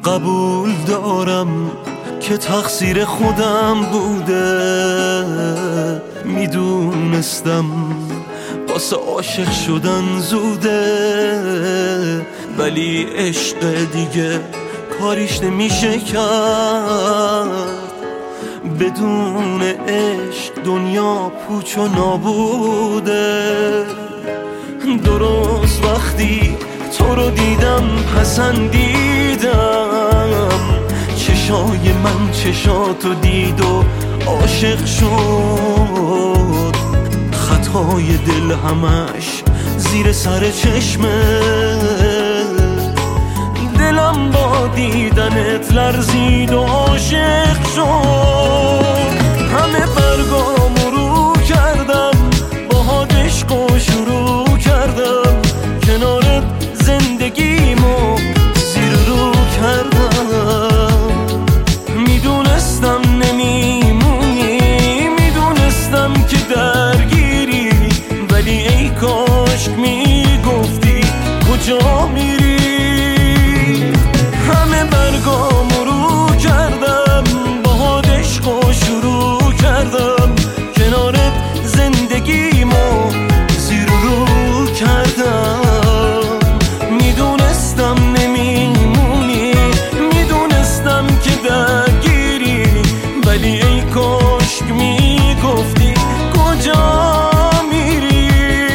قبول دارم که تقصیر خودم بوده، میدونستم واسه عاشق شدن زوده، ولی عشق دیگه کاریش نمیشه کرد. بدون عشق دنیا پوچ و نابوده. درست وقتی تو رو دیدم پسندیدم، چشای من چشاتو دید و عاشق شد. خطای دل همش زیر سر چشمه، دلم با دیدنت لرزید و عاشق شد. همه برگامو رو کردم، باهات عشق و شروع کردم، کنارت زندگیمو زیر رو کردم. میدونستم نمیمونی، میدونستم که درگیری، ولی ای کاش میگفتی کجا میری. همه برگامو رو کردم، باهات عشق و شروع کردم، کنارت زندگیمو زیر رو کردم. میدونستم نمیمونی، میدونستم که درگیری، ولی ای کاش میگفتی کجا میری.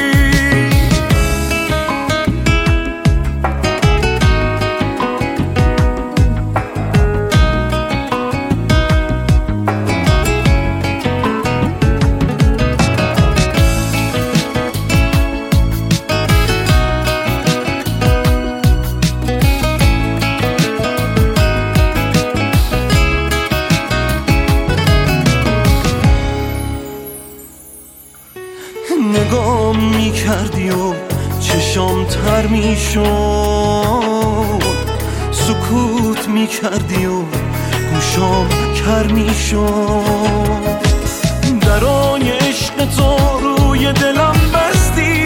نگام میکردی و چشام تر میشد، سکوت میکردی و گوشام کر میشد. درای عشق تو روی دلم بستی،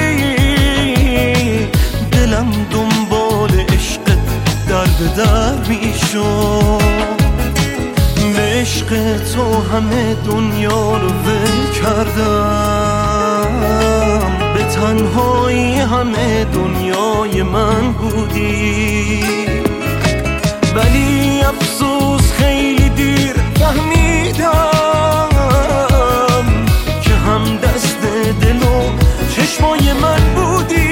دلم دنبال عشقت در به در میشد. به عشق تو همه دنیا رو ول کردم، به تنهایی همه دنیای من بودی. ولی افسوس خیلی دیر فهمیدم که هم دست دل و چشمای من بودی.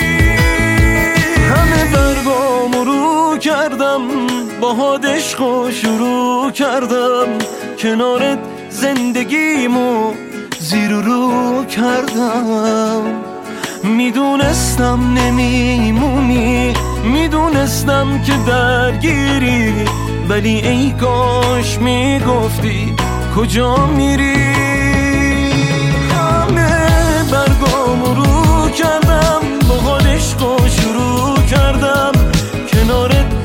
همه برگامو رو کردم، باهات عشق و شروع کردم، کنارت زندگیمو زیر رو کردم. میدونستم نمیمونی، میدونستم که درگیری، ولی ای کاش میگفتی کجا میری. همه برگامو رو کردم، باهات عشق و شروع کردم، کنارت